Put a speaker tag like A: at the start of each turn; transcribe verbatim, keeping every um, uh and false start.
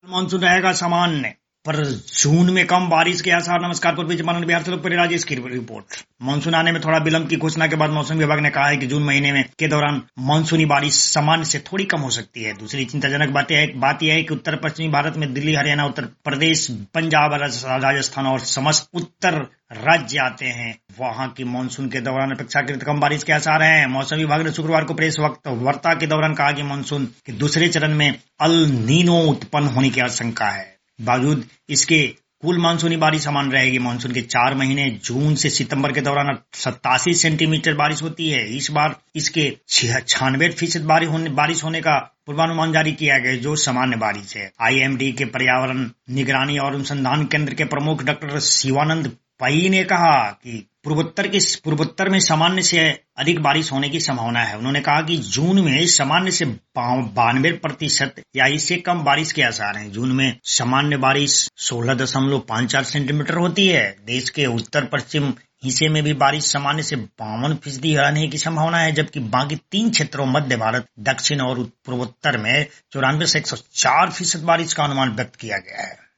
A: Monsoon रहेगा सामान्य पर जून में कम बारिश के आसार। नमस्कार, पूर्वी चंपारण बिहार से लोग राजेश की रिपोर्ट। मानसून आने में थोड़ा विलंब की घोषणा के बाद मौसम विभाग ने कहा है कि जून महीने में के दौरान मानसूनी बारिश सामान्य से थोड़ी कम हो सकती है। दूसरी चिंताजनक बात यह बात यह है कि उत्तर पश्चिमी भारत में दिल्ली, हरियाणा, उत्तर प्रदेश, पंजाब, राजस्थान और समस्त उत्तर राज्य आते हैं। वहां की मानसून के दौरान अपेक्षाकृत कम बारिश के आसार हैं। मौसम विभाग ने शुक्रवार को प्रेस वार्ता के दौरान कहा कि मानसून के दूसरे चरण में अल नीनो उत्पन्न होने की आशंका है। बावजूद इसके कुल मानसूनी बारिश समान रहेगी। मानसून के चार महीने जून से सितंबर के दौरान सत्तासी सेंटीमीटर बारिश होती है। इस बार इसके छियानवे फीसद बारिश होने का पूर्वानुमान जारी किया गया, जो सामान्य बारिश है। आईएमडी के पर्यावरण निगरानी और अनुसंधान केंद्र के प्रमुख डॉक्टर शिवानंद पई ने कहा कि पूर्वोत्तर के पूर्वोत्तर में सामान्य से अधिक बारिश होने की संभावना है। उन्होंने कहा कि जून में सामान्य से बानवे प्रतिशत या इससे कम बारिश के आसार हैं। जून में सामान्य बारिश सोलह दशमलव पाँच चार सेंटीमीटर होती है। देश के उत्तर पश्चिम हिस्से में भी बारिश सामान्य से बावन फीसदी रहने की संभावना है, जबकि बाकी तीन क्षेत्रों मध्य भारत, दक्षिण और पूर्वोत्तर में चौरानवे से एक सौ चार फीसद बारिश का अनुमान व्यक्त किया गया है।